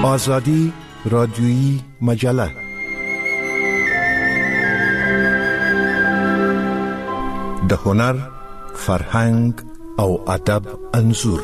آزادی رادیویی مجله. د هنر، فرهنګ او ادب انځور.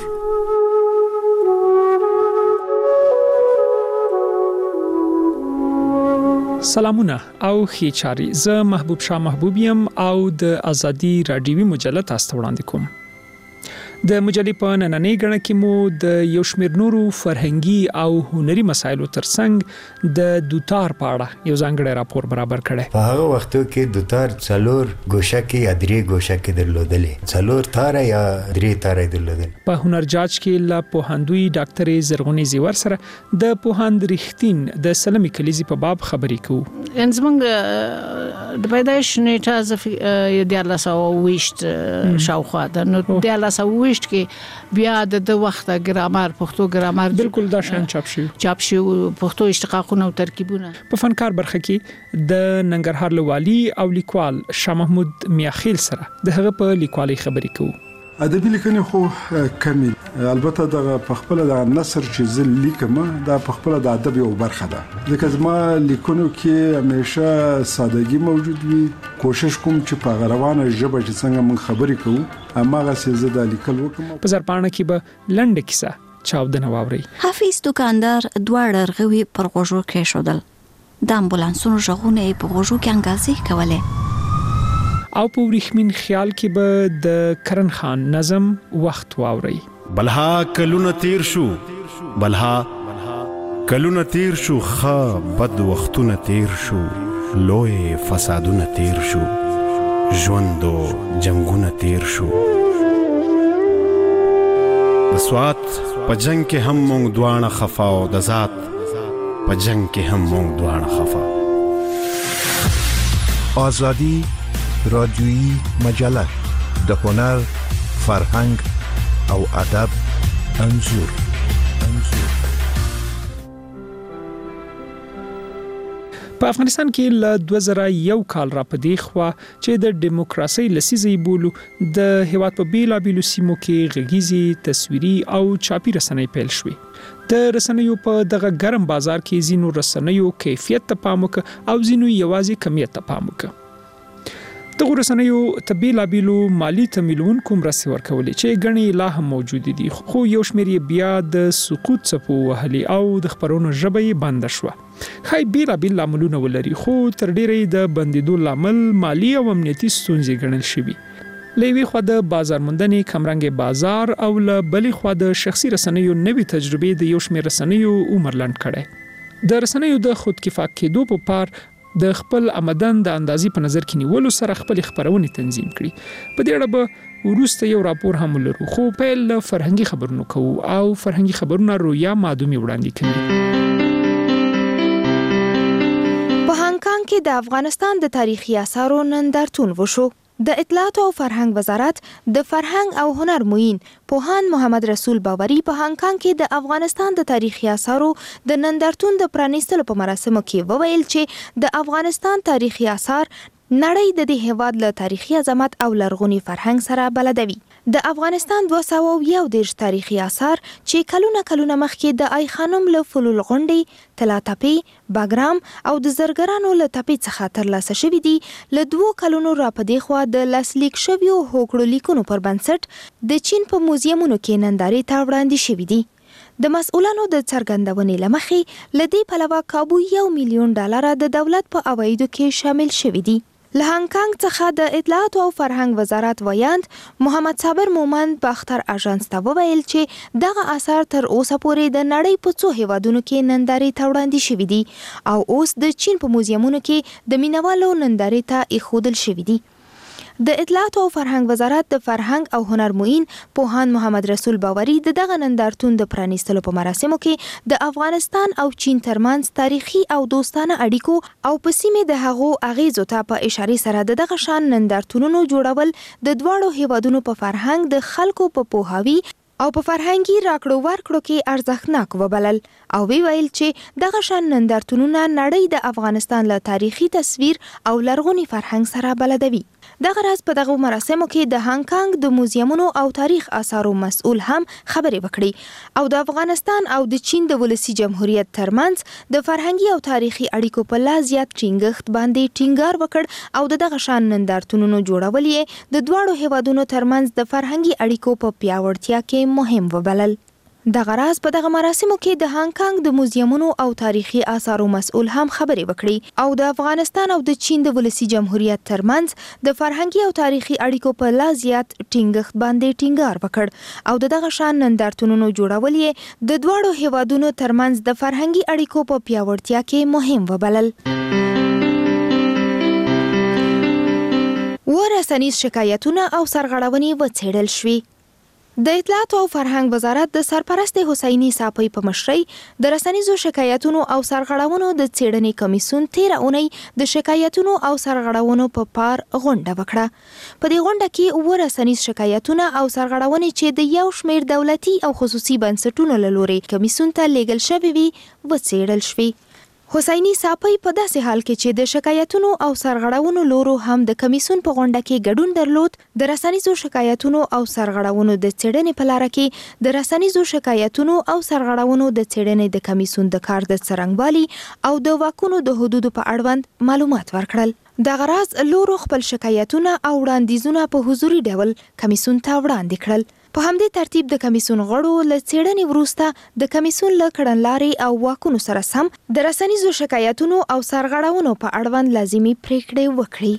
سلامونه او ښه چاري. زه محبوب شاه محبوبیم او د آزادی رادیویی مجله تاسو ته وړاندې کوم. د مجلې په نننۍ غړنه کې مو د یو شمېر نورو فرهنګي او هنري مسایلو ترڅنګ د دوتار په اړه یو ځانګړی راپور برابر کړی. په هغه وختو کې دوتار څلور ګوشه کې یا درې ګوشه کې درلودلې، څلور تاره یا درې تاره درلودل. په هنرجاج کې له پوهاندوی ډاکټر زرغونې زیور سره د پوهاند رښتین د سلمي کلیزې په باب خبرې کوو. زمونږ د پیدایش نیټه د 1920 شاوخوا ده. نو د 1920 کې بیا د وخت ګرامر، پښتو ګرامر بالکل دا شان چاپ شو پښتو اشتقاقونه او ترکیبونه. په فنکار برخه کې د ننګرهار لوالي او لیکوال شاه محمود میاخیل سره د هغه په لیکوالي خبرې کوو. ادبي لیکنې خو کمی، البته د خپل د نثر چې زه لیکم دا خپل د ادب یو برخه ده. ځکه زما لیکونو کې همیشه سادهګي موجود وي. کوشش کوم چې په غروانه ژبه چې څنګه من خبرې کوو اماغه سي زه د لیکل وکم. په زرپاڼه کې به لنډه کیسه چاودنه واوري. حافظ دکاندار دواړه رغوي پر غوږو کې شودل. د امبولانسونو ژغونه په غوږو کې انګازې کولې. او په وریښمین خیال کې به د کرن خان نظم وخت واوري. بلها کلونه تیر شو، بلها کلونه تیر شو، خا بد وختونه تیر شو، لوی فسادونه تیر شو، ژوند او جنگونه تیر شو. د سوات په جنگ کې هم مونږ دوانه خفا او د ذات په جنگ کې هم مونږ دوانه خفا. آزادی رادیویی مجله. د هنر، فرهنګ او ادب انځور. په افغانستان کې له 2001 کال را پدې خوا چې د دیموکراسي لسیزې بولو د هیواد په بیلابیلو سیمو کې غږیزي، تصویري او چاپی رسنۍ پیل شوې. د رسنیو په دغه ګرم بازار کې زینو رسنیو کیفیت ته پام وکړ او زینو یوازې کمیت ته پام وکړ. دغه رسنیو ته بیلابیلو مالی تمویلونکو مرستې ورکولې چې ګڼې لا هم موجود دي، خو یو شمېر یې بیا د سقوط څپو وهلي او د خبرونو ژبه یې بنده شوه. ښایي بیلابیل لاملونه ولري، خو تر ډیره یې د بندېدو لامل مالی او امنیتي ستونزې ګڼل شوي. له یوې خوا د بازار موندنې کمرنګ بازار او له بلې خوا د شخصي رسنیو نوې تجربې د یو شمېر رسنیو عمر لنډ کړی. د رسنیو د خودکفا کېدو په پار د خپل آمدن د اندازې په نظر کې نیولو سره خپل خبرونه تنظیم کړي. په دې اړه به وروسته یو راپور هم ولرو، خو پیل له فرهنګي خبرونو کوو او فرهنګي خبرونه رویا مادومي وړاندې کوي. په هانګ کانګ کې د افغانستان د تاریخي آثارو نندارتون وشو. د اطلاعات او فرهنګ وزارت د فرهنګ او هنر معین پوهاند محمد رسول باوري په هانګ کانګ کې د افغانستان د تاریخي آثارو د نندارتون د پرانیستلو په مراسمو کې وویل چې د افغانستان تاریخي آثار نړۍ د دې هیواد له تاریخي عظمت او لرغوني فرهنګ سره بلدوي. د افغانستان 211 تاریخي آثار چې کلونه مخکې د آی خانم له فلول غونډې، طلاتپې، باګرام او د زرګرانو له تپې څخه ترلاسه شوي دي، له 2 کلونو را پدې خوا د لاسلیک شویو هوکړو لیکونو پر بنسټ د چین په موزیمونو کې نندارې ته وړاندې شوي دي. د مسؤلانو د څرګندونې لمخې لدې پلوه کابو $1 ملیون د دولت په عوایدو کې شامل شوي دي. له هانګ کانګ څخه د اطلاعات او فرهنګ وزارت ویاند محمد صابر مومند باختر اژانس ته وویل چې دغه آثار تر اوسه پورې د نړۍ په څو هیوادونو کې نندارې ته وړاندې شوي دي او اوس د چین په موزیمونو کې د مینوالو نندارې ته ایښودل شوي دي. د اطلاعات او فرهنګ وزارت د فرهنګ او هنر معین پوهاند محمد رسول باوري دغه نندارتون د پرانیستلو په مراسمو کې د افغانستان او چین ترمنځ تاریخي او دوستانه اړیکو او په سیمه د هغو اغیزو ته په اشاره سره دغه شان نندارتونونو جوړول د دواړو هیوادونو په فرهنګ د خلکو په پوهاوي او په فرهنګي راکړو ورکړو کې ارزښتناک وبلل او ویل چې دغه شان نندارتونونه نړۍ د افغانستان له تاریخي تصویر او لرغوني فرهنګ سره بلدوي. دغه راز په دغه مراسمو کې د هانګ کانګ د موزیمونو او تاریخ آثارو مسؤل هم خبرې وکړي او د افغانستان او د چین د ولسی جمهوریت ترمنځ د فرهنګي او تاریخي اړیکو په لا زیات ټینګښت باندې ټینګار وکړ او دغه شان نندارتونونو جوړول یې د دواړو هیوادونو ترمنځ د فرهنګي اړیکو په پیاوړتیا کې مهم وبلل. دغه راز په دغه مراسمو کې د هانګ کانګ د موزیمونو او تاریخي آثارو مسؤل هم خبرې وکړي او د افغانستان او د چین د ولسی جمهوریت ترمنځ د فرهنګي او تاریخي اړیکو په لا زیات ټینګښت باندې ټینګار وکړ او دغه شان نندارتونونو جوړول یې د دواړو هیوادونو ترمنځ د فرهنګي اړیکو په پیاوړتیا کې مهم وبلل. ورسنیز شکایتونه او سرغړونې وڅېړل شوې. د اطلاعات او فرهنګ وزارت د سرپرست حسینی صافی په مشرۍ د رسنیزو شکایتونو او سرغړونو د څېړنې کمیسیون 13 اونۍ د شکایتونو او سرغړونو په پار غونډه وکړه. په دې غونډه کې ورسنیز شکایتونه او سرغړونې چې د یو شمېر دولتي او خصوصي بنسټونو له لوري کمیسیون ته لیږل شوې وي وڅېړل شوې. حسینی صافی په داسې حال کې چې د شکایتونو او سرغړونو لورو هم د کمیسیون په غونډه کې ګډون درلود، د رسنیزو شکایتونو او سرغړونو د څېړنې په لاره کې د رسنیزو شکایتونو او سرغړونو د څېړنې د کمیسیون د کار د څرنګوالي او د واکونو د حدودو په اړوند معلومات ورکړل. دغه راز لورو خپل شکایتونه او وړاندیزونه په حضوري ډول کمیسیون ته وړاندې کړل. په همدې ترتیب د کمیسیون غړو له څېړنې وروسته د کمیسیون له کړنلارې او واکونو سره سم د رسنیزو شکایتونو او سرغړونو په اړوند لازمي پریکړې وکړي.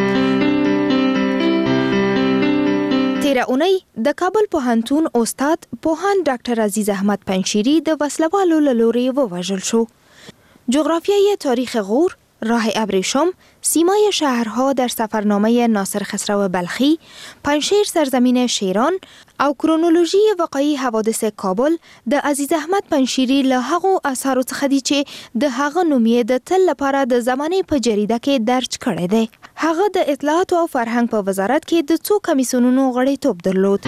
تیره اونۍ د کابل پوهنتون استاد پوهاند ډاکټر عزیز احمد پنشیری د وسلوالو له لوري ووژل شو. جغرافیای تاریخ غور، راه ابریشم، سیمای شهرها در سفرنامه ناصر خسرو بلخی، پنشیر سرزمین شیران او کرونولوژی واقعی حوادث کابل د عزیز احمد پنشیری له هغو اثارو څخه دي چې د هغه نوم یې د تل لپاره د زمانې په جریده کې درج کړی دی. هغه د اطلاعات او فرهنګ په وزارت کې د څو کمیسیونونو غړیتوب درلود.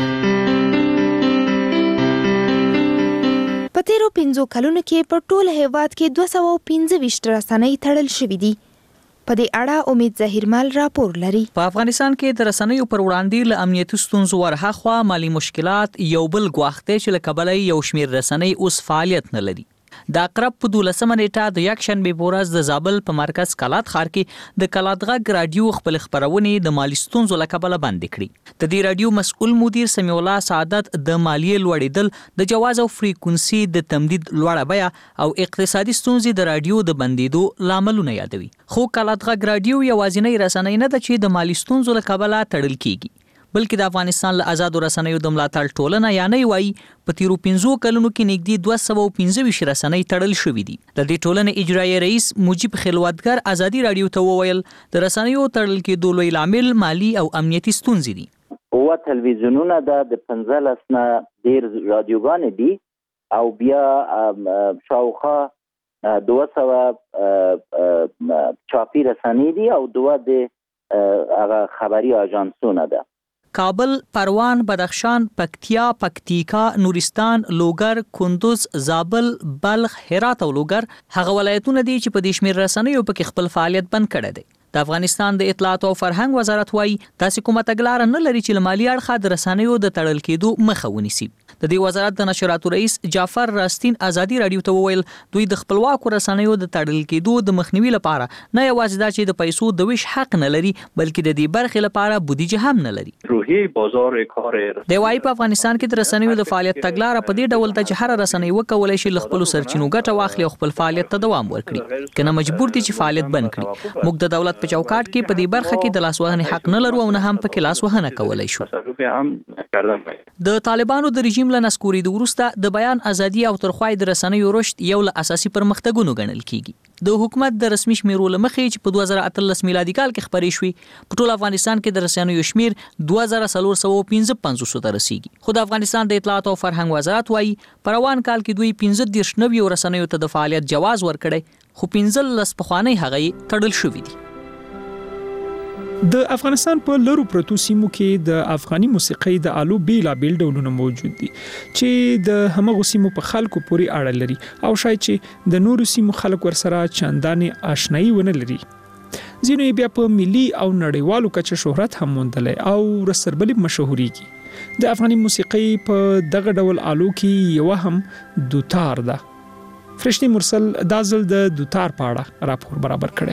په تیرو 5 کلونو کې په ټول هیواد کې 225 رسنۍ تړل شوې دي. په دې اړه امید ظهیرمل راپور لري. په افغانستان کې د رسنیو پر وړاندې له امنیتي ستونزو ورهاخوا مالی مشکلات یو بل ګواښ دی چې له کبله یو شمېر رسنۍ اوس فعالیت نه لري. د اقرب په 12 نیټه د یکشنبه په ورځ د زابل په مرکز کلات ښار کې د کلات غږ رادیو خپل خبرونه د مالی ستونزو له کبله بند کړې. د دې رادیو مسؤل مدیر سمیع الله سعادت د مالیې لوړېدل، د جواز او فریکونسي د تمدید لوړه بیه او اقتصادي ستونزې د رادیو د بندیدو لاملونه یادوي. خو کلات غږ رادیو یوازینی رسنۍ نه ده چې د مالی ستونزو له کبله تړل کیږي، بلکې د افغانستان له آزادو رسنیو د ملاتړ ټولنه یعنی وایي په تیرو 5 کلونو کې نږدې 225 رسنۍ تړل شوې دي. د دې ټولنې اجرایي رئیس مجیب خلوتګر ازادي رادیو ته وویل د رسنیو تړل کېدو لوی لامل مالی او امنیتي ستونزې دي. او تلویزیونونه د 15 نه ډیر رادیوګان دي او بیا شاوخوا 200 چاپی رسنۍ دي او 2 د هغه خبري اژانسونه ده. کابل، پروان، بدخشان، پکتیا، پکتیکا، نورستان، لوګر، کندوز، زابل، بلخ، هرات او لوګر هغه ولایتونه دي چې په دې شمېر رسنیو پکې خپل فعالیت بند کړی دی. د افغانستان د اطلاعات او فرهنګ وزارت وايي تاسو کومه تګلارې نه لري چې مالی اړخ د رسنیو د تړل کېدو مخه ونیسي. د دې وزارت د نشراتو رئیس جعفر راستین ازادي رادیو ته وویل دوی د خپلواکو رسنیو د تړل کېدو د مخنیوي لپاره نه یوازې دا چې د پیسو د ویش حق نه لري بلکې د دې برخې لپاره بودیجه هم نه لري. روحي بازار کار د وايي په افغانستان کې د رسنیو د فعالیت تګلارې په دې ډول ته چې هر رسنۍ وکولای شي خپل سرچینو ګټه واخلي او خپل فعالیت ته دوام ورکړي، کنه مجبور دي چې فعالیت بند کړي. موږ د دولت په چوکاټ کې په دې برخه کې د لاسوهنې حق نه لرو او نه هم پکې لاسوهنه کولای شو. د طالبانو د رژیم له نسکورېدو وروسته د بیان ازادي او ترخوای د رسنیو رشد یو له اساسي پرمختګونو ګڼل کیږي. د حکومت د رسمي شمیرو له مخې چې په 2018 میلادي کال کې خبرې شوې په ټول افغانستان کې د رسنیو شمیر 2455 ته رسیدي. خو د افغانستان د اطلاعات او فرهنګ وزارت وايي په روان کال کې دوی 15 نویو رسنیو ته د فعالیت جواز ورکړي، خو 15 پخوانۍ هغې تړل شوې دي. د افغانستان په لرو پرتو سیمو کې د افغاني موسیقۍ د آلو بیلابیل ډولونه موجود دي چې د همغو سیمو په خلکو پورې اړه لري او شاید چې د نورو سیمو خلک ورسره چندانې آشنایي ونه لري. ځینې بیا په ملي او نړیوالو کچه شهرت هم موندلی او رسربلي مشهوريږي. د افغاني موسیقۍ په دغه ډول آلو کې یو هم دوتار ده. فرشتي مرسل دا ځل د دوتار په اړه راپور برابر کړي.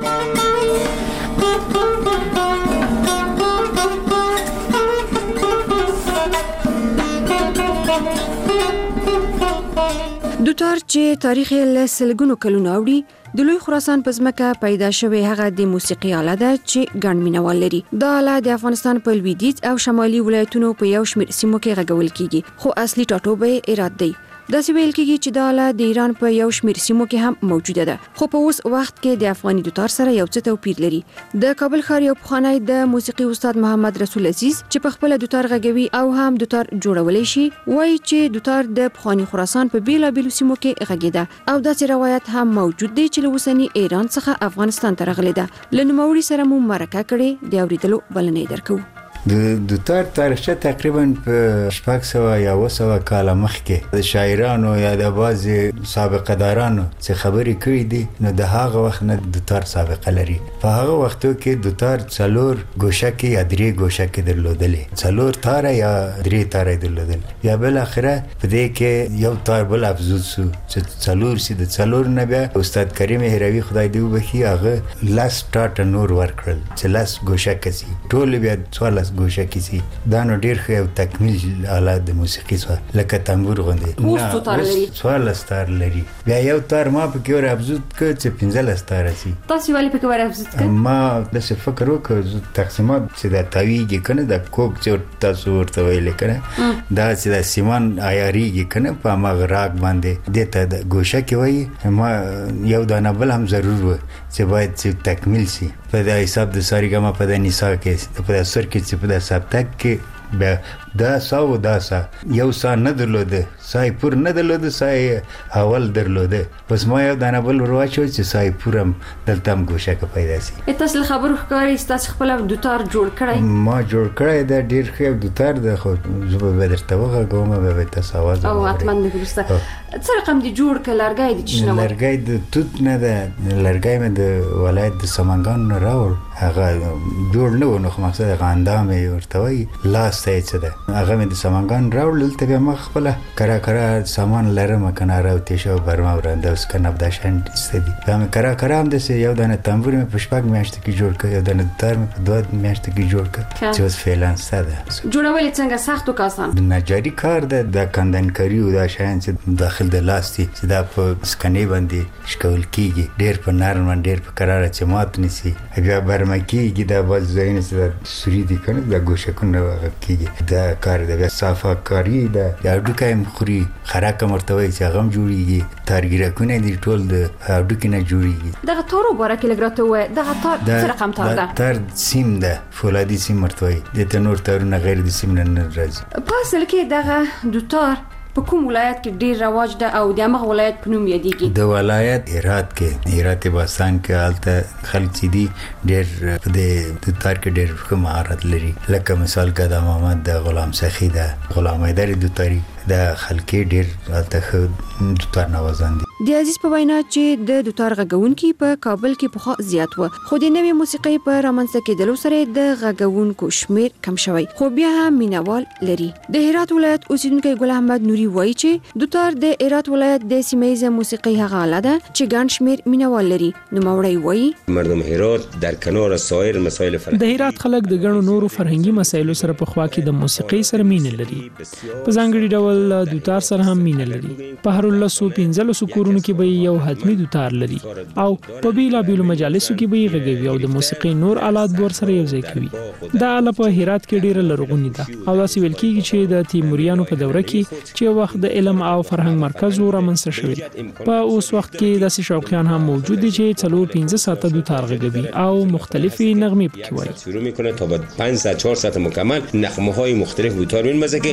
دوتار چې تاریخ یې له سلګونو کلونو اوړي د لوی خراسان په ځمکه پیدا شوی هغه د موسیقي آله ده چې ګڼ مینوال لري. دا آله د افغانستان په لویدیځ او شمالي ولایتونو په یو شمېر سیمو کې غږول کیږي، خو اصلي ټاټوبی ایران دی. داسې ویل کیږي چې دا آله د ایران په یو شمېر سیمو کې هم موجوده ده، خو په اوس وخت کې د افغاني دوتار سره یو څه توپیر لري. د کابل ښار یو پخوانی د موسیقي استاد محمد رسول عزیز چې په خپل دوتار غږوي او هم دوتار جوړولای شي، وایي چې دوتار د پخوانی خراسان په بیلابیلو سیمو کې غږیده او داسې روایت هم موجود دی چې له اوسني ایران څخه افغانستان ته راغلی ده. له نوموړي سره مو مرکه کړې، د اوریدلو بلنه درکو. د دوتار تاریخچه تقریبا په 600 یا 700 کال مخکې د شاعرانو یا د بعضې سابقه دارانو چې خبرې کړې دي، نو د هغه وخت نه دوتار سابقه لري. په هغه وختو کې دوتار 4 ګوشکې یا 3 ګوشکې درلودلې، 4 تاره یا 3 تاره درلودل. بیا بل اخره په دې کې یو تار بل افزود شو چې 4 سي. د 4 نه بیا استاد کریم هروي خدای دې وبخي هغه لاس ټاټ نور ورکړل چې لاس ګوشکې سي، ټول بیا 14 ګوشکې سي. دا نو ډیر ښه او تکمیل آلات د موسیقي سره لکه تنبور غوندې. اوس تار لري، 14 تار لري. بیا یو تار ما پکې ور افزود کړ چې 15 تار سي. تاسو ولې پکې ور افزود کړ؟ ما د څه فکر وکړ تقسیمات چې د تاویږي کنه د کوک چې تاسو ورته ویل کنه دا چې د سیمان عیاریږي کنه په مغراق باندې دته د ګوشکې وای. ما یو دانه بل هم ضرور و چې باید چې تکمیل سي. په د حساب د ساریګما په د نساء کې په د سر کې چې په د سبتک کې بیا دا ساو دا سا یو سا نه درلوده، سای پور نه درلوده، سای اول درلوده. پس ما یو دانه بل ورواچو چې سای پورم دلته هم ګوشکه پیدا سي. تاسو خبرو ښکاري تاسو خپل دوتار جوړ کړی؟ ما جوړ کړی دا ډیر ښه دوتار ده، خو زه به درته وغږوم به تاسو आवाज او اتمن دې څه رقم دی جوړ کړ؟ لرګای دي چې نو لرګای د توت نه ده، لرګای مې د ولایت د سمنګان نه راوړ. هغه جوړ نه و، نو خو مقصد غاندا مې ورته وای لاس ته څه ده. هغه مې د سمنګان راوړل، ته بیا ما خپل کرا سامان لرم کنه راوتی شو برما ورنده اوس کنه بداشن استدی. بیا مې کرا هم د یو دانه تنبور مې په شپږ میاشتې کې جوړ کړ، یو دانه دوتار مې په 2 میاشتې کې جوړ کړ چې اوس فعلان ساده. جوړول څنګه سخت او آسان؟ د نجاری کار ده، د کندنکاری او د شاین چې داخل د لاستي چې دا په سکنې باندې شکول کیږي، ډیر په نرم ډیر په قرار چې مات نسی. بیا برما کیږي د باز زین چې سوري دي کنه د ګوشکونه کیږي. دا کار د صافه کاری ده، یا ډوکایم خوري خراکه مرتوي چې هغه جوړیږي، تارګیرکونه دي ټول د ډوکینه جوړیږي. دغه تورو بارکه لګراته و دغه تار څه رقم تار ده؟ تار سیم ده، فولادي سیم مرتوي د تنور تارونه غیر د سیم نه راځي. په اصل کې دغه دوتار په کوم ولایت کې ډیر رواج ده او د هغه ولایت په نوم یادېږي؟ د ولایت هرات کې، هرات باستان کې حالت خلک چې دي ډیر په د تار کې ډیر ښه مهارت لري. لکه مثال قدم محمد د غلام سخی ده، غلام حیدر دوتاری د خلک ډیر حالت دوتار نوازان دي. د عزیز په وینا چې د دوتار غږونکي په کابل کې پخوا زیات و، خو د نوې موسیقۍ په رامنځته کېدلو سره د غږونکو شمیر کم شوی، خو بیا هم مینوال لري. د هرات ولایت اوسیدونکي ګل احمد نوري وایي چې دوتار د هرات ولایت د سیمه موسیقۍ هغه آله ده چې ګڼ شمیر مینوال لري. نوموړی وایي مردم هرات در کنار سایر مسائل د هرات خلک د ګڼو نورو فرهنګي مسایلو سره په خوا کې د موسیقۍ سره مینه لري. په ځانګړي ډول دوتار سره هم مینه لري. په هر 15 کورونو کې به یو حتمی دوتار لري او په بیلابیلو مجالسو کې به غږوي او د موسیقۍ نور آلات ور سره یو ځای کوي. دا آله په هرات کې ډیره لرغونې ده او داسې ویل کېږي چې د تیموریانو په دوره کې چې وخت د علم او فرهنګ مرکز رامنځته شوی. په اوس وخت کې داسې شوقیان هم موجود دي چې 4-5 ساعته دوتار غږوي او مختلفي نغمې پکې وایي. شروع میکنه تا بعد 5 ساعت 4 ساعت مکمل نغمه های مختلف دوتار می‌مزه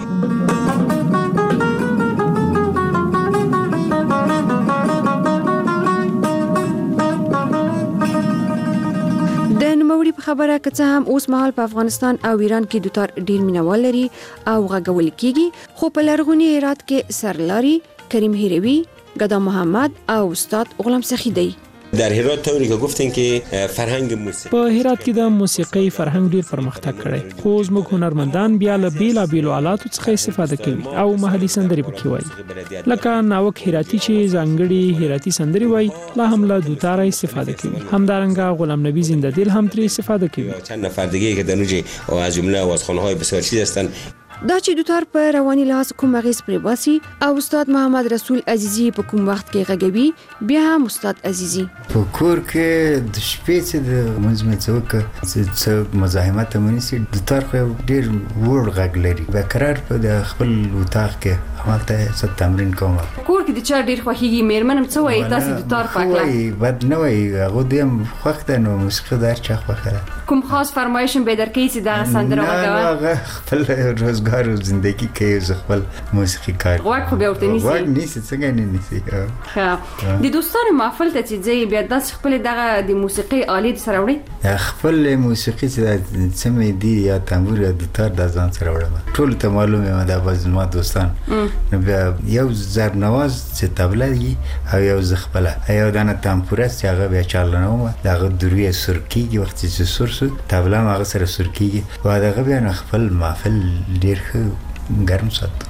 که په خبره که څه هم اوس مهال په افغانستان او ایران کې دوتار ډیر مینوال لري او غږول کیږي، خو په لرغوني هرات کې سرلاري کریم هروي، ګدا محمد او استاد غلام سخی دی. در هرات طوری که گفتین که فرهنگ موسیقی په هرات کې د موسیقي فرهنګ ډیر پرمختګ کړی خو زموږ هنرمندان بیا له بیلابیلو آلاتو څخه استفاده کوي او محلي سندرې پکې وایي لکه ناوک هراتی چې ځانګړي هراتی سندرې وایي لا هم له دوتاره استفاده کوي همدارنګه غلام نبی زنده دل هم ترې استفاده کوي چند نفر دیگه که در نوجه و از جمله آوازخوان‌های بسیار چیز هستند دا چې دوتار په رواني لحاظ کوم اغیز پرې باسي او استاد محمد رسول عزیزی په کوم وخت کې غږوي بیا هم استاد عزیزی په کور کې د شپې چې د منځ څوک چې مزاحمت منسي دوتار خو ډیر وړ غږ لري بقرار په د خپل وتاخ کې همالته ست تمرین کوم کور کې د چا ډیر خوخيږي میرمنم څه وایي تاسو دوتار پاکلا وای بد نه وای هغه دیم وخت نو موسیقي دار چا خوخه کوم خاص فرمایش به درکې چې دا سندره وکړه خپل روزګار او زندگی کې ز خپل موسیقي کار واک خو به ورته نیسی واک نیسی څنګه نه نیسی ها د دوستانو محفل ته چې ځي بیا د خپل دغه د موسیقي آلې سره وړي خپل موسیقي چې سمې دی یا تنبور یا دوتار د ځان سره وړم ټول ته معلومه ده باز ما دوستان نو بیا یو زر نواز چې تبله دی او یو زخپله یو دانه تنبور چې هغه بیا چالنه دغه دروي سرکیږي وخت چې سرسو تبله هغه سره سرکیږي و دغه بیا خپل محفل ډیر ګرم ساتو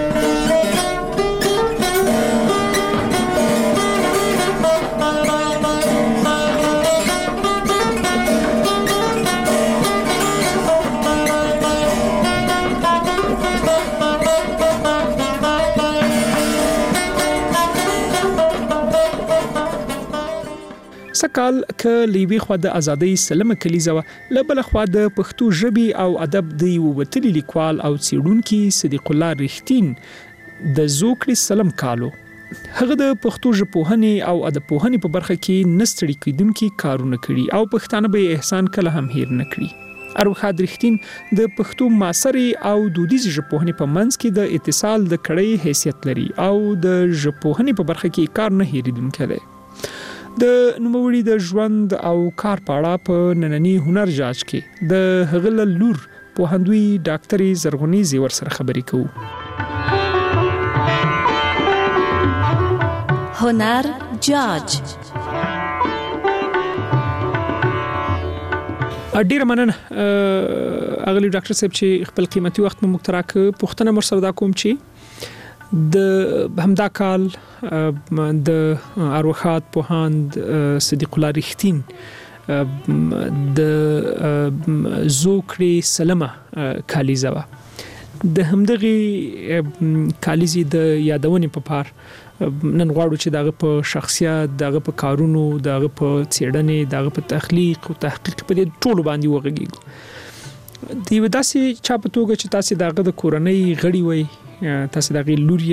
سکال ک لیوی خو د ازادۍ سلمه کلیزه لبل خو د پښتو ژبي او ادب د وتلی لیکوال او څېړونکو صدیق الله رښتین د زوکړي سلم کالو هغه د پښتو ژبپوهنې او ادب پوهنې په برخه کې نستړي کیدونکو کارونه کړي او پښتانه به احسان کله هم هیر نه کړي اروخاد رښتین د پښتو معاصري او دودیز ژبپوهنې په منځ کې د اتصال د کړۍ حیثیت لري او د ژبپوهنې په برخه کې کار نه هیریدونکو دی د نوموړي د ژوند او کار پاړه په نننی هنر جاج کې د هغه لور په هندوی ډاکټري زرغونی زیور سره خبرې کوو هنر جاج ډیر مننه اغلی ډاکټر صاحب چې خپل قیمتي وخت مو مختراک پښتنه مرسته دا کوم چې د همدا کال د اروخات پوهاند صدیق الله رښتین د زوکړي سلمه کالیزه د همدغه کالیزي د یادونې په پار نن غواړو چې دغه په شخصیت دغه په کارونو دغه په څېړنې دغه په تخلیق او تحقیق په دې ټولو باندې وغږیږو دی وداسي چا په توګه چې تاسو دغه د کورنۍ غړي وي تاسو دغه لوري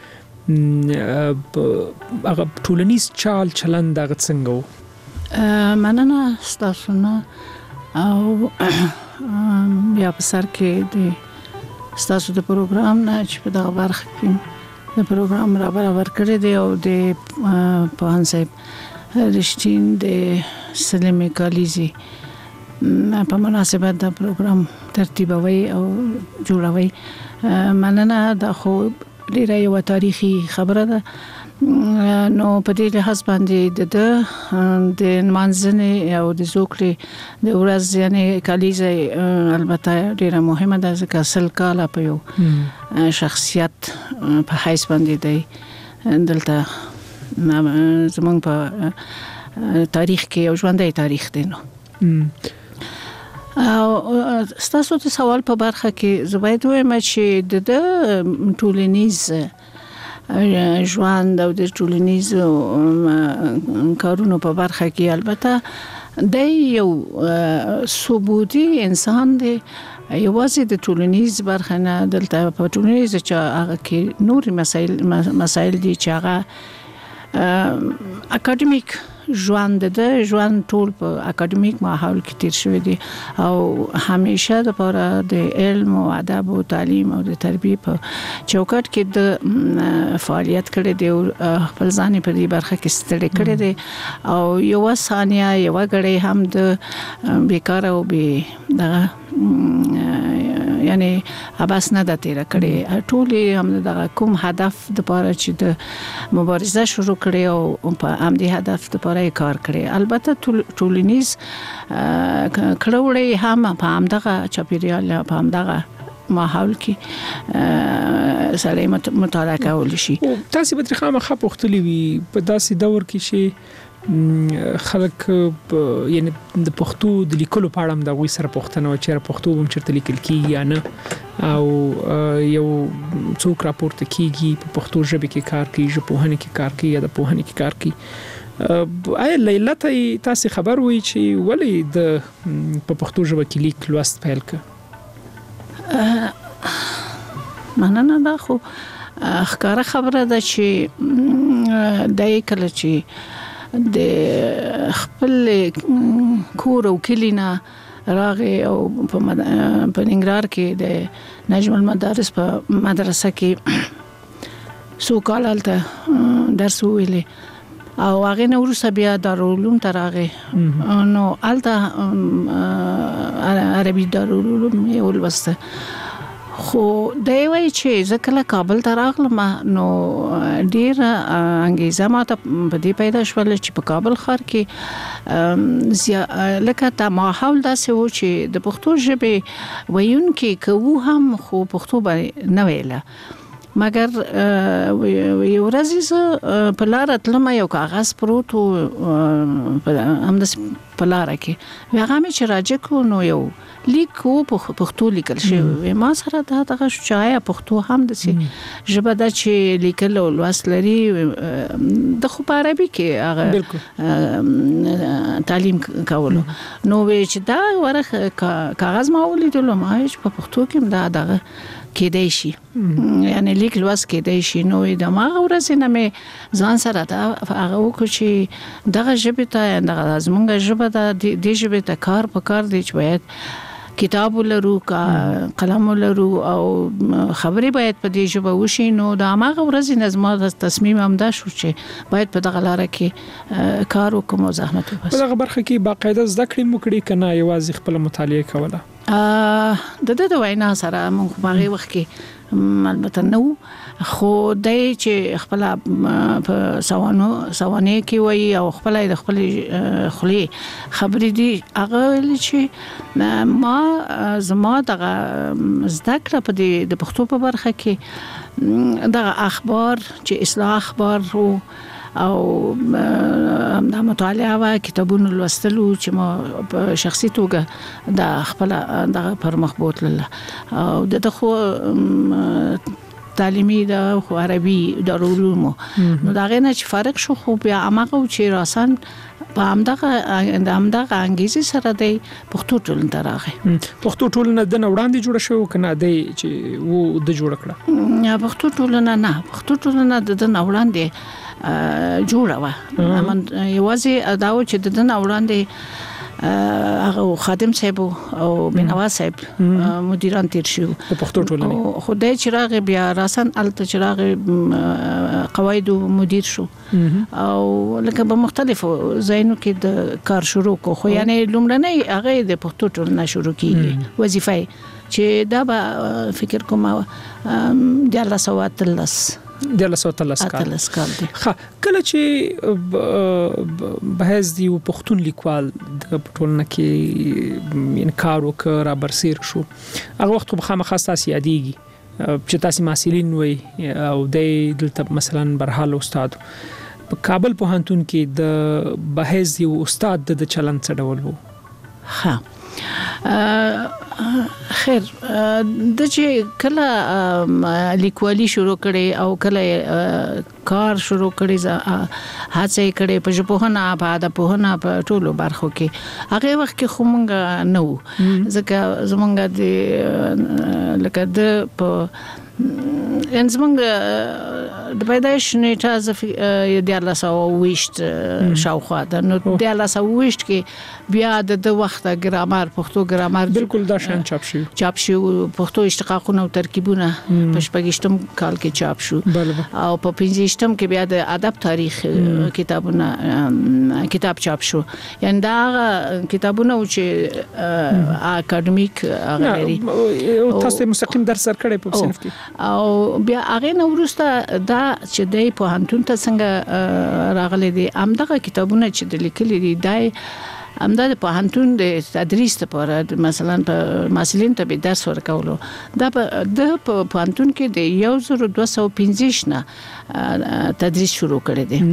هغه ټولنیز چال چلند دغه څنګه مننه تاسو نه او بیا په سر کې د تاسو د پروګرام نه چې په دغه برخه کې د پروګرام را برابر کړی دی او د پوهان صاحب رښتین د سلمې کالیزي په مناسبت د پروګرام ترتیبوي او جوړوي مننه د خو ډیره یو تاریخي خبره ده نو په دې لحاظ باندې د منځنۍ او د زوکړي د ورځ یعنی کالیزه البته ډیره مهمه ده ځکه سل کاله په یو شخصیت په حیث باندې دی دلته زمونږ په تاریخ کې یو ژوندۍ تاریخ دی نو ستاسو د سوال په برخه کې زباید وایم چې د ټولنیز ژوند او د ټولنیز کارونو په برخه کې البته د یو ثبوتي انسان دی یوازې د ټولنیز برخه نه دلته په ټولنیز چې هغه کې نور مسایل دي چې هغه اکاډمیک ژوند ټول په اکاډمیک ماحول کې تیر شوی دی او همیشه د لپاره د علم او ادب او تعلیم او د تربیه په چوکاټ کې د فعالیت کړي دی او خپل ځان په دې برخه کې ستړي کړي دی او یو ثانیه یو غړي هم د بیکار او به د یعنی اباس نه د تیر کړي ټول هم د کوم هدف د پاره چې د مبارزه شروع کړي او په همدې هدف د پاره کار کړي. البته ټولنیز کړوړې هم په همدغه چاپیریال په همدغه ماحول کې سره مطالعه کول شي. تاسو به ترخه مخه پختلی وي په داسې دور کې چې خلک یعنی د پښتو د لیکلو په اړه د غوي سره پښتنه او چیرې پښتو هم چرته لیکل کیږي یا نه او یو څوک راپورته کیږي په پښتو ژبه کې کار کوي ژبپوهنه کې کار کوي یا د پوهنه کې کار کوي. آیا لیلا تاسو خبر وي چې ولې د په پښتو ژبه کې لیک لوست پیل کړ؟ مننه دا خو ښکاره خبره ده چې دای کله چې د خپل کور او کلینا راغی او په ننګرهار کې د نجم المدارس په مدرسه کې سو کال الته درس ویلې او هغه نو ورسره بیا دارالعلوم ته راغی نو الته عربي دارالعلوم یې ولوسته. خو دا وایي چې ځکه کابل ته راغلم نو ډیر انګیزه ماته په دې پیدا شول چې په کابل ښار کې لکه تا ماحول داسې و چې د پښتو ژبې ویونکي کوو هم خو پښتو باندې نه ویله مګر یو ورځ په لار تلم یو کاغذ پروت و همداس په لار کې هغه مې چې راځه کو نو یو لیکو پښتو لیکل شوی ما سره دا دغه شایا پښتو هم د سي ژبه د چې لیکل او لوست لري د خو په عربي کې هغه تعلیم کولو نو چې دا ورخ کاغذ ما ولیدل ما چې په پښتو کې دا دغه کېدای شي یعنی لیک لوست کېدای شي نو د ما ورځ نه مې ځان سره دا هغه وکړ چې دغه ژبه ته دغه زمونږ ژبه د ژبه ته کار په کار دی چې باید کتاب ولرو قلم ولرو او خبرې باید په دې ژبه وشي نو د هغه ورځ نظم تصمیم هم دا شو چې باید په دغه لار کې کار وکم او زحمت وباسم. په دغه برخه کې باقاعده زده کړې مو کړې کنه یوازې خپل مطالعه کوله؟ د وینا سره موږ په وخت کې البته نو خو دای چې خپل په سوانه کې وای او خپل د خپل خلی خبرې دي هغه چې ما زما دغه زده کړه په د پښتو په برخه کې دغه اخبار چې اصلاح اخبار او د مطالعه او کتابونو لوستلو چې ما په شخصي توګه د خپل دغه پر مخبوط الله او دغه تعلیمي د عربي دارالعلوم نو دا غنه چې فارق شو خو بیا هغه چې راسن په همدغه انګیزه سره د پښتو ټولنه دراغه پښتو ټولنه د وړاندې جوړ شو کنه د چې وو د جوړ کړه پښتو ټولنه نه پښتو ټولنه د وړاندې جوړه و من یوازې دا و چې د وړاندې هغه خادم صاحب او بنوا صاحب مدیران تیر شو په پښتو ټولنه خدای چې راغی بیا راسن الته چې راغی قواعد مدیر شو او لکه په مختلفو ځایونو کې د کار شروع کو خو یعنی لومړنۍ هغه د پښتو ټولنه شروع کیږي وظیفه چې دا به فکر کوم د الله سواتلس د لسوتلس کال دی. کله چې بحث دی پښتون لیکوال د ټولنه کې انکار وکړ برسیر شو هغه وخت په خامخا تاسو یادېږي چې تاسو محصلین وي او د دلته مثلا برحال استاد په کابل پوهنتون کې د بحث دی استاد د چلن څه ډول وو؟ ها خیر د چې کله لیکوالي شروع کړي او کله کار شروع کړي هڅه کړي په ژبپوهنه په ادبپوهنه په ټولو برخو کې هغه وخت کې خو مونږ نو ځکه زمونږ د لکه د په ان زمونږ د پیدایش نیټه ز د 1920 شاوخوا د 1920 کې بیا د وخت ګرامر پښتو ګرامر بالکل دا شان چاپ شو پښتو اشتقاقونه او ترکیبونه په شپږشتم کال کې چاپ شو او په 15م کې بیا د ادب تاریخ کتاب چاپ شو یعنی دا کتابونه چې اکاډمیک هغه لري تاسو مستقیم درس ورکړی په صنف کې او بیا هغه نو ورسته دا چې د پوهنتون ته څنګه راغلي دي همدغه کتابونه چې د لیکلي دي دای همدا د پوهنتون د تدریس لپاره مثلا په مسلین ته به درس ورکولو دا د پوهنتون کې د 1215 نه تدریس شروع کړی دی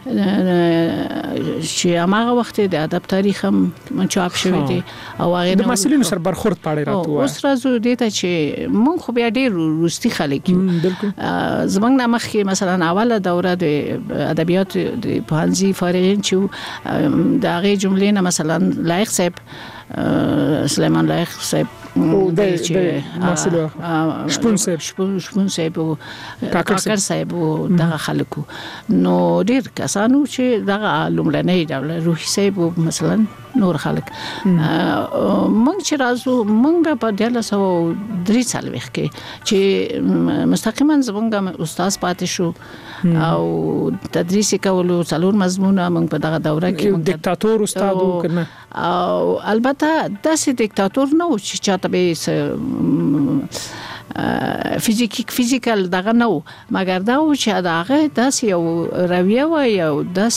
چې هغه وخت د ادب تاریخ هم چاپ شوی دی او هغه د مسلین سره برخورد پاړی راته اوس راځو دې ته چې مونږ خو بیا ډېر روستي خلک یو زمونږ نه مخکې مثلا اوله دوره د ادبیات د پوهنځي فارغین چې د هغه جملې نه مثلا لایق صاحب سلیمان لایق صاحب او د شپون صاحب او کاکر صاحب دغه خلکو نو ډیر کسانو چې دغه لومړنۍ دوله روحي صاحب مثلا نور خلک مونږ چې راځو مونږ په 1903 سال وخت کې چې مستقیما زمونږ استاد پاتې شو او تدریس کولو څلور مضمونه مونږ په دغه دوره کې دیکتاتور استاد وکړنه او البته داسې دیکتاتور نه و چې چاته به فیزیکل دغه نو مګر دا و چې دغه داسې یو رویه و یو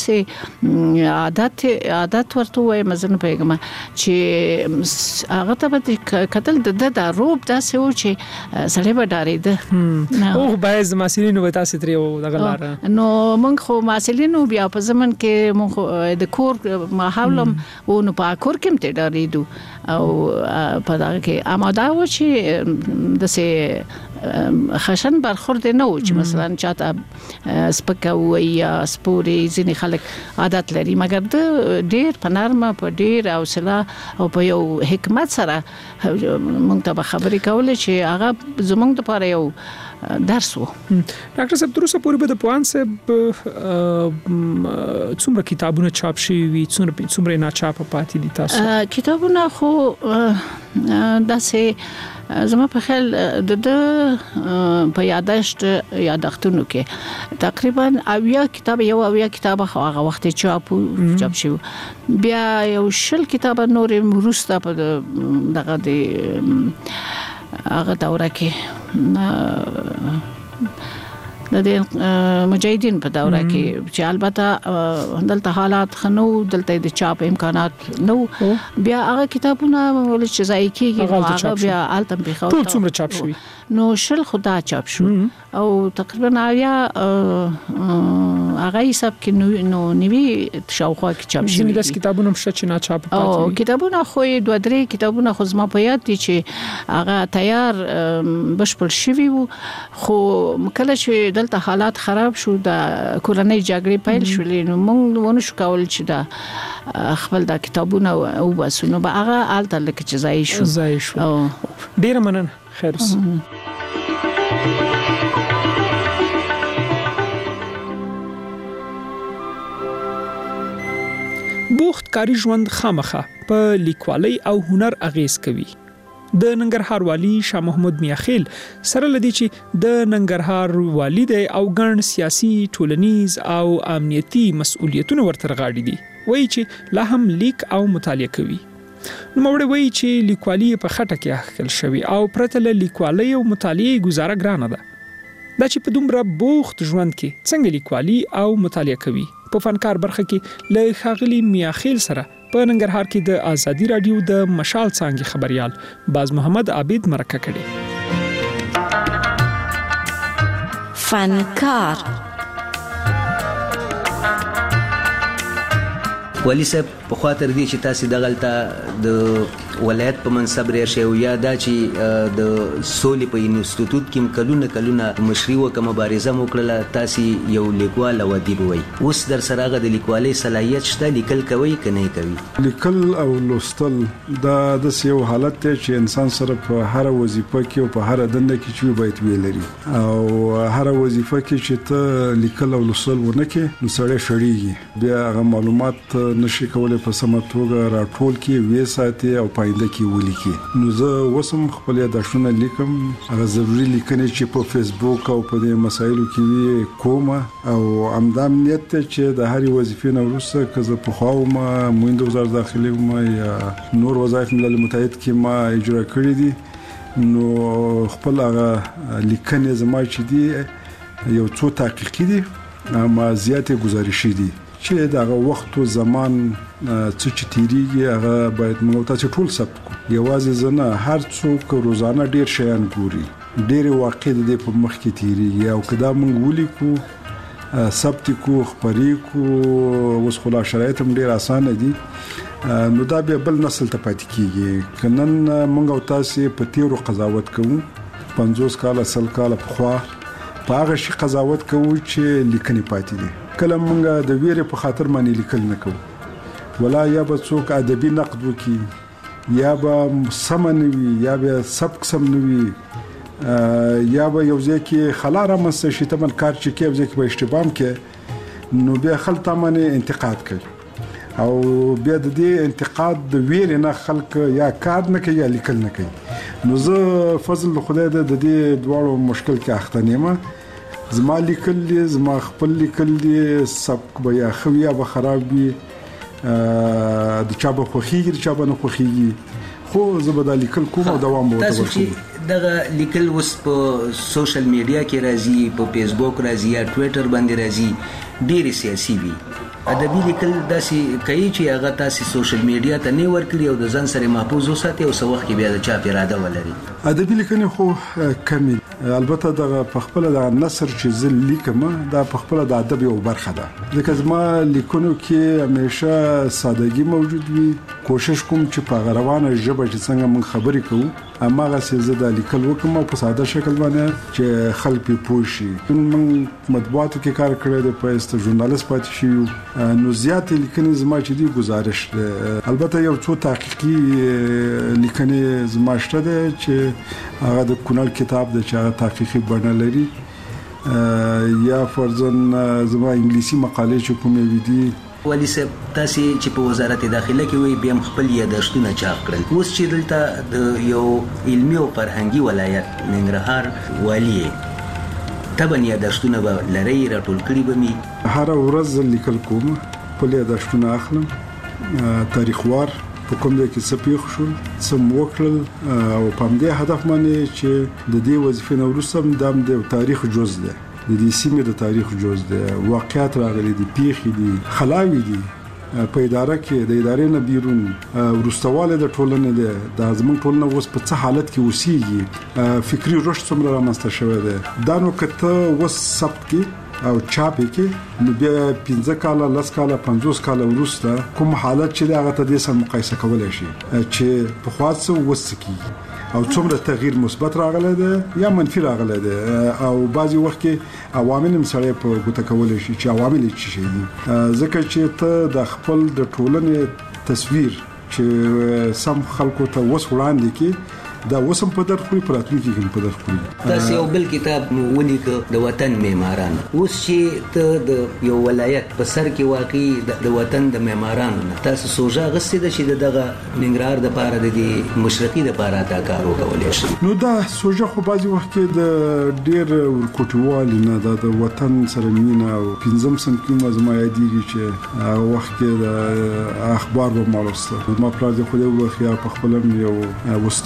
داسې عادت ورته وای مزنه پیغام چې هغه ته به قتل د روب داسې و چې سړی به ډارېده او باز مسلینو به تاسو تریو دغه لار نو موږ خو مسلینو بیا په زمن کې موږ د کور ماحولم او نو په کور کې ته ډارېدو او په دغه کې آماده و چې دسه خشن برخورد نه و چې مثلا چاته سپکوي یا سپوري ځینې خلک عادت لري مګر د ډیر په نرمه په ډیر حوصله او په یو حکمت سره مونږ ته خبرې کولې چې هغه زمونږ لپاره یو درس وو. ډاکټر صاحب تر اوسه پورې به د پوهان صاحب څومره کتابونه چاپ شوي وي څومره نه چاپ پاتې دي تاسو کتابونه خو داسې زما په خیال د په یادښتونو کې تقریبا اویا کتاب خو هغه وخت چاپ شو بیا یو شل کتاب نور مرسته په دغه د هغه دوره کې د مجاهدین په دوره کې چې البته دلته حالات خنو دلته د چاپ امکانات نو بیا هغه کتابونه ول چې ځای کېږي هغه بیا التم به خو ټول څومره چاپ شوی نو شل خدا چاپ شو او تقریبا اویا هغه حساب کې نو نیوی شاوخوا کې چاپ شوی دي د کتابونو مشه چې نه چاپ پاتې او کتابونه خو دوه درې کتابونه خو زما په یاد دي چې هغه تیار بشپړ شوی وو خو کله چې دلته حالات خراب شو د کورنۍ جګړې پیل شولې نو موږ ونه شو کول چې دا خپل د کتابونه او بس نو هغه الته لکه چې ځای شو ډیر مننه خیر بوخت کاری ژوند خامخه په لیکوالۍ او هنر اغیز کوي. د ننګرهار والی شاه محمود میاخیل سره لدی چې د ننګرهار والی د او ګڼ سیاسي ټولنیز او امنیتي مسؤلیتونه ورته غاړي دي وایي چې لا هم لیک او مطالعه کوي. نو موري وایي چې لیکوالي په خټه کې اخل شوی او پرته له لیکوالۍ او مطالعه گزاره ګرانه ده. دا چې په دومره بوخت ژوند کې څنګه لیکوالي او مطالعه کوي په فنکار برخه کې له ښاغلي میاخیل سره په ننګرهار کې د ازادي رادیو د مشال څانګې خبريال باز محمد عابد مرکه کړي. فنکار ولی صاحب په خاطر دي چې تاسو دغلطه د ولایت په منصب راشي او یا دا چې د سولې په انسټیټیوټ کې کلونه مشري وکړه مبارزه وکړه تاسو یو لیکوال او ادیب وای اوس در سره غو د لیکوالۍ صلاحیت شته لیکل کوي کنه کوي لیکل او لوستل دا د یو حالت ته چې انسان سره په هر وظیفه کې او په هر دنده کې چې باید ویلري او هر وظیفه کې چې ته لیکل او لوستل ونه کې نو سړی شړیږي بیا هغه معلومات نشي کولای په سمه توګه راټول کې وې ساتي او پاینده کې ولیکي نو زه وسم خپل یادښتونه لیکم هغه ضروري لیکنې چې په فیسبوک او په دې مسایلو کې وی کومه او امدام نیت چې د هرې وظیفې نه وروسته که زه په خوا وم مویند وزارت داخلي وم یا نور وظایف ملل متحد کې ما اجرا کړي دي نو خپل هغه لیکنې زما چې دي یو څو تحقیقي دي ما زیاتې گزارشي دي چې دغه وخت او زمان چې تیریږي هغه باید موږ تاسو ټول ثبت کړو یوازې زنه هر څوک روزانه ډیر شیان ګوري ډیر واقع دي په مخ کې تیریږي او کدا موږ ولیکو ثبت کو خبري کو اوس خلا شرایط هم ډیر اسانه دي نو دا به بل نسل ته پاتې کیږي کنن موږ او تاسو په تیرو قضاوت کوو 50 کال سل کال په خوا په هغه شي قضاوت کوو چې لیکنې پاتې دي کله موږ د ویرې په خاطر باندې لیکل نه کوو ولا یا به څوک ادبي نقد وکي یا به سمنوي یا به سبق سمنوي یا به یو ځکه خلاره مسشي تمن کار چې کې ځکه به اشتباه کې نو بیا خلک باندې انتقاد کوي او بیا د دې انتقاد د ویرې نه خلک یا کار نه کوي یا لیکل نه کوي نو زه فضل خدای د دې دواړو مشکل کې اخته نیمه زما لیکل دي زما خپل لیکل دي سبق بیا خو یا به خراب وي د چا به خوخيږي چا به نه خوخيږي خو زه به د لیکل کوم او دوام به وکړم دغه لیکل وس په سوشل میډیا کې راځي په فیسبوک راځي یا ټوئیټر باندې راځي ډېر سیاسي وي ادبي لیکل داسې کوي چې هغه تاسو سوشل میډیا ته نه ورکړي او د ځان سره محفوظ وساتي او څو وخت کې بیا د چا پیراده ولري ادبي لیکنې خو کمی البته د خپل د نثر چې زل لیکم دا خپل د ادب یو برخه ده ځکه زما لیکونو کې همیشه سادهګي موجود وي کوشش کوم چې په روانه ژبه چې څنګه مون خبرې کوو اماغه سي د لیکل وکم او په ساده شکل باندې چې خلک پوه شي من مطبوعاتو کې کار کړی د پېست ژورنالیست پاتې شي نو زیات لیکنې زما چې دی گزارش ده البته یو څو تحقیقي لیکنې زما شته ده چې هغه د کونړ کتاب د چا تحقیقي بڼه لري یا فرضاً زما انګلیسي مقالې چې کومې وې دي ولی صاحب تاسو چې په وزارت داخله کې وي بیا خپل یادښتونه چاپ کړل اوس چې دلته د یو علمي او فرهنګي ولایت ننګرهار والی تبن یادښتونه به لري راټول کړي به می هر ورځ لیکل کوم په یادښتونه اخلم تاریخوار په کوم ځای کې سپیخ شول سم وکړل او په دې هدف باندې چې د دې وظیفې نو وروسته د تاریخ جز ده د دې سیمې د تاریخ جز ده واقعیت راغلي دي پیښې دي خلاوي دي په اداره کې د ادارې نه بیرون ورستواله د ټولنې ده د ازمن ټولنه اوس په څه حالت کې وسیږي فکری رشد څومره رامنځته شوی ده دا نو کته وس ثبت کې او چاپی کې نو بیا 15 کاله 10 کاله 50 کاله وروسته کوم حالت چې هغه ته د سم مقایسه کولای شي چې په خاصه وسکی او څومره تغییر مثبت راغلی دی یا منفي راغلی دی او بعضی وخت کې عوامل هم سره په ګوته کولای شي چې عوامل څه شي دي ځکه چې ته د خپل د ټولنې تصویر چې سم خلکو ته وس وړاندې کې دا وسم په درخوري پراتونکي کې په درخوري تاسو یو بل کتاب ولیک د وطن معماران اوس چې ته د یو ولایت په سر کې واقعي د وطن د معمارانو تاسو سوژه غسه د شي دغه ننګرهار د پاره د مشرقي د پاره دا کار وکولای شي نو دا سوژه خو بعضی وخت کې د ډیر ورکوټوال نه د وطن سره مینا او پنځم سم کې مزما یادېږي چې وخت کې د اخبار به مالسته ما پلاز خو د وخت په خپل یو استاد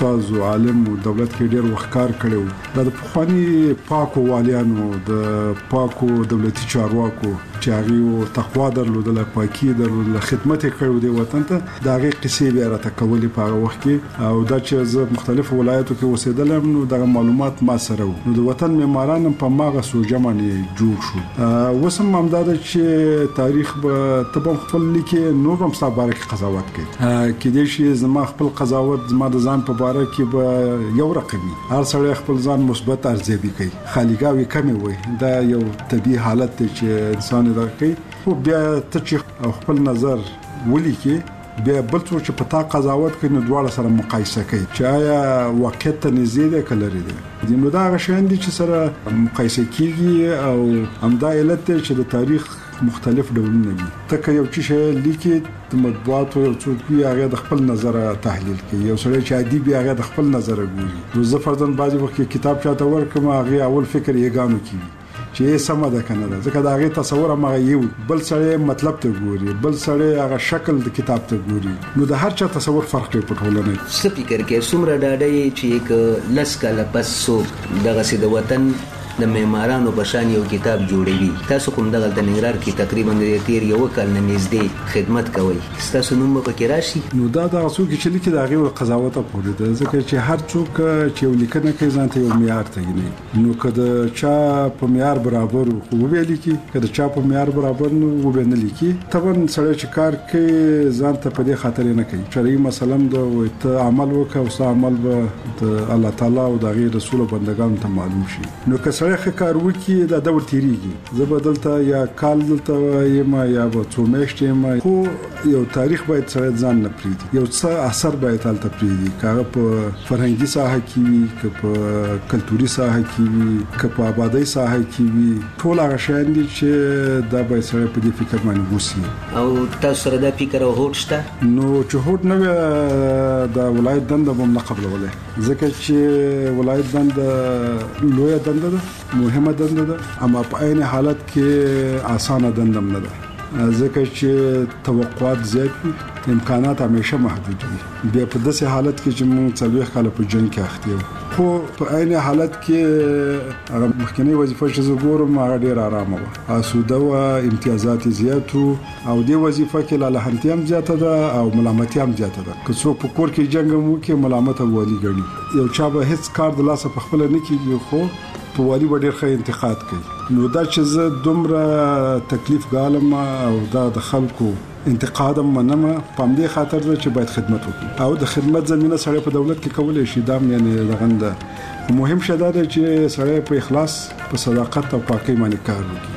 عالم او دولت کې ډېر وقار کړو د پخوانی پاکو والیانو د پاکو دولتي چارواکو چې هغه تقوا درلودله پاکي درلودله خدمت کړو دی وطن ته دا غي قصې به راته کولې په هغه وخت کې او دا چې زه مختلفو ولایتو کې اوسېدلم نو دا معلومات ما سره نو د وطن معماران په ماغه سوجه باندې جوړ شو وسم امداد چې تاریخ به تبم خپل لیکي نور هم صبرک قضاوت کوي کې دې شي زما خپل قضاوت زما د ځان په باره کې به یو رقمي هر سړی خپل ځان مثبت ارزیابي کوي خالیګاوي کمی وي دا یو طبيعي حالت دی چې انسان دا کوي خو بیا ته چې خپل نظر ولیکي بیا بل څه چې پتا قضاوت کوي نو دواړه سره مقایسه کوي چې آیا واقعیت ته نږدې ده کله لري نو دا غشان دي چې سره مقایسه کیږي او همدا علت دی چې د تاریخ مختلف ډولونه دي تکه یو چې لیکي د مطبوعات او څوک هغه د خپل نظر تحلیل کوي یو سره چې ادیب هغه د خپل نظر ګوري نو زه فرضاً بعضی وخت کتاب چاته ورکم هغه اول فکر یې غانو کوي چې سم ده کنه ده ځکه دا غي تصور هغه یو بل سره مطلب ته ګوري بل سره هغه شکل د کتاب ته ګوري نو د هر چا تصور فرق کوي په ټولنه څه فکر کې څومره ډاډه چې یک لس کاله پس څوک دغه سي د وطن د معمارانو په شان یو کتاب جوړوي تاسو کوم دغه د ننګرهار کې تقریبا د تیر یو کال نه نږدې خدمت کوي تاسو نوم په کې راشي نو دا د څوک چې لیکي د هغه قضاوت پورې ده ځکه چې هر څوک چې یو لیکنه کوي ځان ته یو معیار ته نه نو کله چا په معیار برابر خو به لیکي کله چا په معیار برابر نو و به نه لیکي طبعا سړی چې کار کوي ځان ته په دې خاطر نه کوي چې مثلا د وته عمل وکړي او عمل به د الله تعالی او د غیر رسول بندگانو ته معلوم شي نو که سړی کار وکي دا دور تیریږي زه بدلته یا کال دلته یم یا به څو میاشتې یم خو یو تاریخ باید سره ځان نه پریږدي یو څه اثر باید تلته پریږدي کاغه په فرهنګي ساحه کې وي که په کلتوري ساحه کې وي که په آبادی ساحه کې وي ټول هغه شیان دي چې دا باید سره په دې فکر باندې وسی او تاسو سره دا فکر او هوډ شته نو چې هوډ نه دا ولایت دنده به نه قبلوله ځکه چې ولایت دنده لوی دنده ده مهمه دنده ده اما په عین حالت کې اسانه دنده نه ده ځکه چې توقعات زیات دي امکانات همیشه محدود دي بیا په داسې حالت کې چې موږ څلوي خاله په جنگ کې اخته یو خو په عین حالت کې هغه مخکنی وظیفه چې زه ګورم هغه ډیر آرامه وه اسوده و امتیازات زیات او دی وظیفه کې لاله هنتي هم زیاته ده او ملامتي هم زیاته ده که څوک په کور کې جنگ مو کې ملامت ولی ګڼي یو چا به هیڅ کار د لاسه په خپل نه کیږي خو په والی ډېر ښه انتقاد کوي نو دا چې زه دومره تکلیف غالم او دا د خلکو انتقاد منم په دې خاطر چې باید خدمت وکړي او د خدمت زمينه سره په دولت کې کولای شي دا یعنی دغه مهم شته چې سره په اخلاص په صداقت او پاکۍ باندې کار وکړي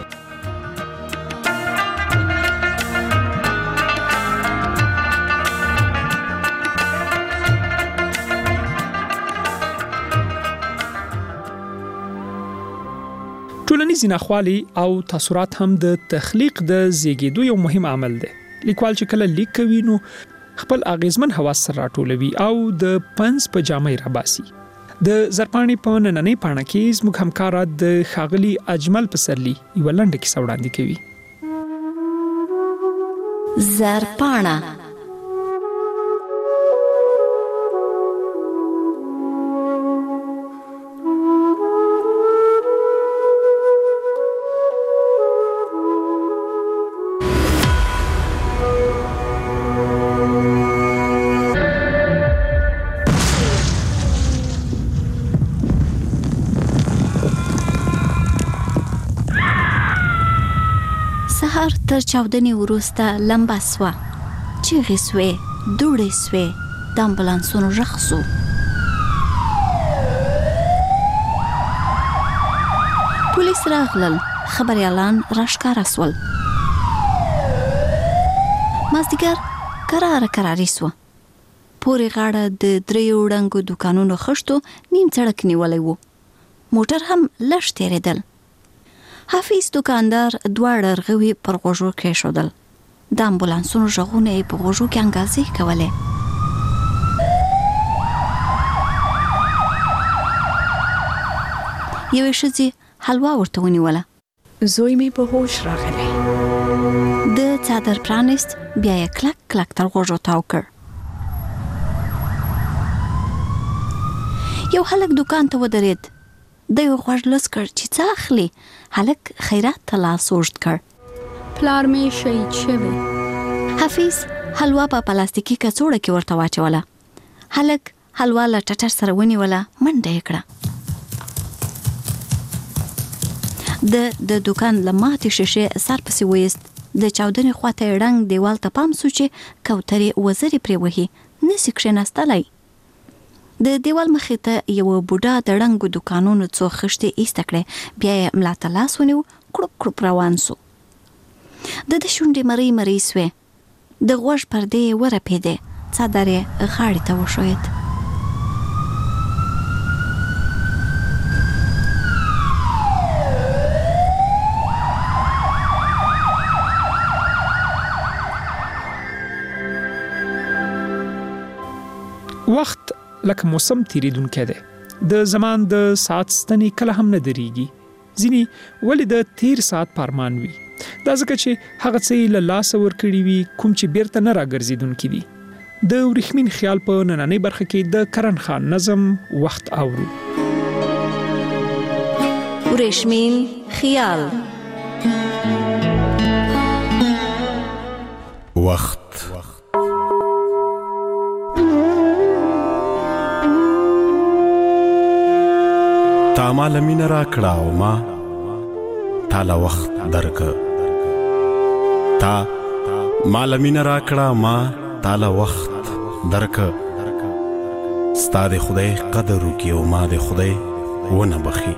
ټولنیز ناخوالي او تاثیرات هم د تخلیق د زیږیدو یو مهم عمل دی لیکوال چې کله لیک کوي نو خپل اغیزمن حواس سره راټولوي او د پنس په جامې راباسي د زرپانی په نننۍ پاڼه کې زموږ همکار د خاغلی اجمل پسرلی یو لنډه کیسه وړاندې کوي زرپاڼه تر چاودنې وروسته لمبه سوه چیغې سوې دوړې سوې د امبولانسونو غږ سو پولیس راغلل خبریالان راښکاره سول مازدیګر کراري سوه پورې غاړه د دریو ړنګو دوکانونو خښتو نیم سړک نیولی و موټر هم لږ تېرېدل حافظ دکاندار دواړه رغوي پر غوږو کېښودل د امبولانسونو غږونه یې په غوږو کې انګازې کولې یوې ښځې حلوا ورته ونیوله زوی مې په هوش راغلی د څادر پرانیست بیا یې کلک تر غوږو تاو کړ یو هلک دکان ته ودرېد. د یو غوږ لس کړ چې څه اخلي. هلک خیرات ته لاس اوږد کړ. پلار مې شهید شوی. حفیظ حلوا په پلاستیکي کڅوړه کې ورته واچوله. هلک حلوا له ټټر سره ونیوله، منډه یې کړه. د دکان له ماتې شیشې سر پسې ویست. د چاودنې خواته یې ړنګ دیوال ته پام سو چې کوترې وزرې پرې وهي، نسي کښېناستلی. د دیوال مخې ته یوه بوډا د ړنګو دوکانونو څو خښتې ایسته کړې، بیا یې ملا ته لاس ونیو، کړوپ کړوپ روان سو. د شونډې مرۍ مرۍ سوې، د غوږ پردې یې ورپېدې، څادر یې غاړې ته وښوید. وخت لکه موسم تیریدونکی دی. د زمان د ساعت ستنې کله هم نه درېږي. ځینې ولې د تیر ساعت پارمان وي. دا ځکه چې هغه څه یې له لاسه ورکړي وي کوم چې بیرته نه راګرځېدونکي دي. د ورېښمین خیال په نننۍ برخه کې د کرن خان نظم وخت اورو. ورېښمین خیال. وخت تا مال مینه را کړه او ما تاله وخت درکه. تا مال مینه را کړه ما تاله وخت درکه. ستا د خدای قدر وکړي او ما د خدای ونه بخي.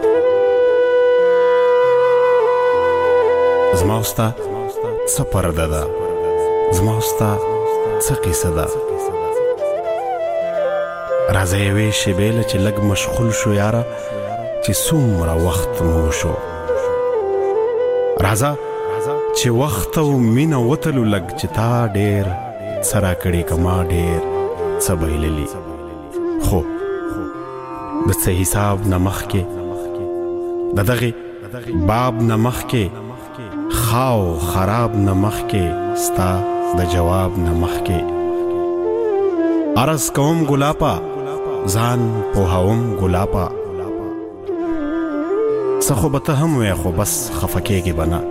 زما او ستا څه پرده ده، زما او ستا څه قیصه ده. راځه یوې شېبې له چې لږ مشغول شو یاره، چې څومره وخت مو شو. راځه چې وخت او مینه وتلو لږ، چې تا ډېر څه راکړي که ما ډېر څه بایللي. خو د څه حساب نه مخکې، د دغې باب نه مخکې، خاو خراب نه مخکې، ستا د جواب نه مخکې عرض کوم ګلاپا، ځان پوهوم ګلاپا. څه خو به ته هم وې خو بس خفه کېږې به نه.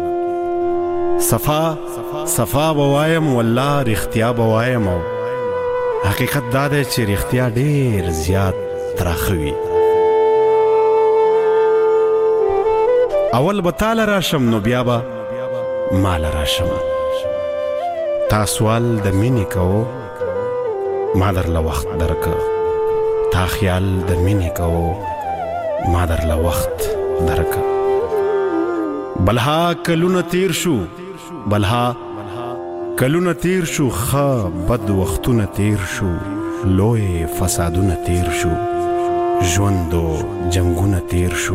صفا صفا به وایم والله رښتیا به وایم، او حقیقت دا دی چې رښتیا ډېر زیات تراخه وي. اول به تاله راشم نو بیا به ماله راشم. تا سوال د مینې کوو ما درله وخت درکه. تا خیال د مینې کوو ما درله وخت درکه. بلها کلونه تیر شو، بلها کلونه تیر شو، ښه بد وختونه تیر شو، لوی فسادونه تیر شو، ژوند و جنګونه تیر شو.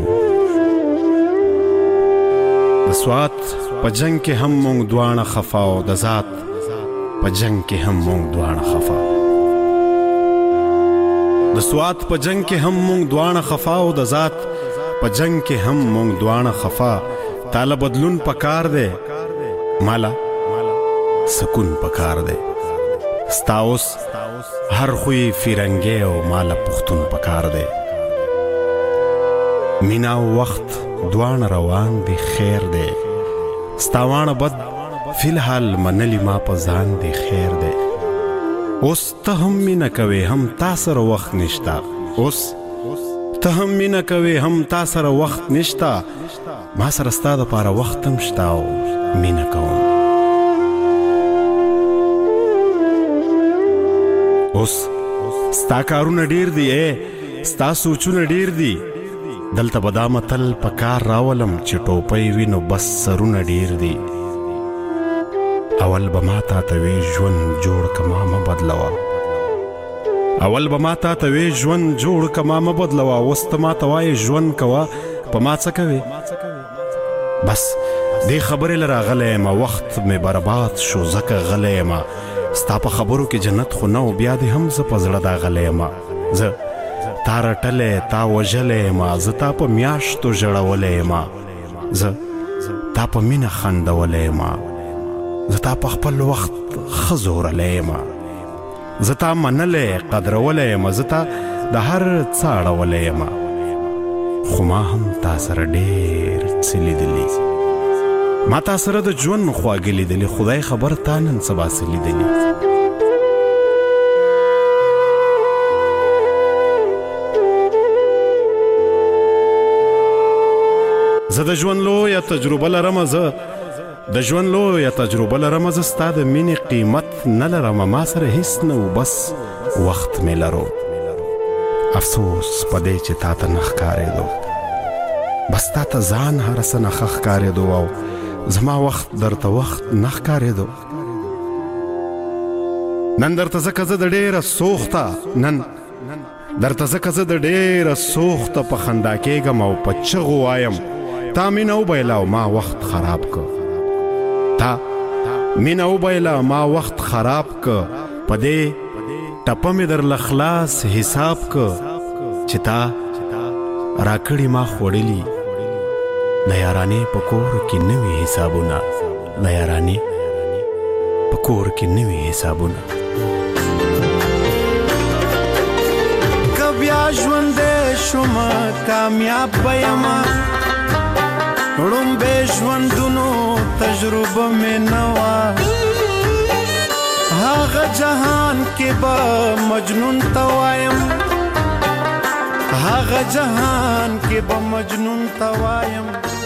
د سوات په جنګ کې هم مونږ دواړه خفا، او د ذات په جنګ کې هم مونږ دواړه خفا. د سوات په جنګ کې هم مونږ دواړه خفا، او د ذات په جنګ کې هم مونږ دواړه خفا. تاله بدلون پکار دی، مالا سکون پکار دی. ستا اوس هر خوی فیرنګی او مالا پختون پکار دی. مینا او وخت دواړه روان دی، خیر دی. ستا واړه بد فی الحال منلی ما په ځان دی، خیر دی. اوس ته هم مینه کوې هم تا سره وخت نشته. اوس ته هم مینه کوې هم تا سره وخت نشته. ما سره ستا دپاره وخت هم شته او مینه کوم. اوس ستا کارونه ډیر دي، ستا سوچونه ډیر دي. دلته به دا متل په کار راولم چې ټوپۍ وي نو بس سرونه ډیر دي. اول به ما تا ته وې ژوند جوړ که ما مه بدلوه. اول به ما تا ته وې ژوند جوړ که ما مه بدلوه. اوس ته ما ته وایې ژوند کوه، په ما څه کوې؟ بس دې خبرې له راغلی یم، وخت مې برباد شو ځکه غلی یم. ستا په خبرو کې جنت خو نه و، بیا دې هم زه په زړه داغلی یم. زه تا رټلی تا وژلی یم، زه تا په میاشتو ژړولی یم، زه تا په مینه خندولی یم، زه تا په خپل وخت ښه زورلی یم، زه تا منلی قدرولی یم، زه تا د هر څه اړولی یمه، خو ما هم تا سره ډېر څه لیدلي. ما تا سره د ژوند خواږه لیدلي، خدای خبر تا نن سبا څه لیدلي. زه د ژوند لویه تجربه لرم، زه ستا د مینې قیمت نه لرم. ما سره هیڅ نه و، بس وخت مې لرو. افسوس په دې چې تا ته نه ښکارېدو، بس تا ته ځان هر څه نه ښه ښکارېدو او زما وخت درته وخت نه ښکارېدو. نن درته ځکه زه د ډېره سوخته په خندا کېږم او په چغو وایم تا مینه وبایله او ما وخت خراب که. په دې ټپه مې درله خلاص حساب که چې تا راکړي ما خوړلي. د یارانې په کور کې نوي حسابونه. که بیا ژوندی شومه کامیاب به یمه، ړومبی ژوندونو تجربه مې نه وه. هغه جهان کې به مجنون ته وایم، هغه جهان کې به مجنون ته وایم.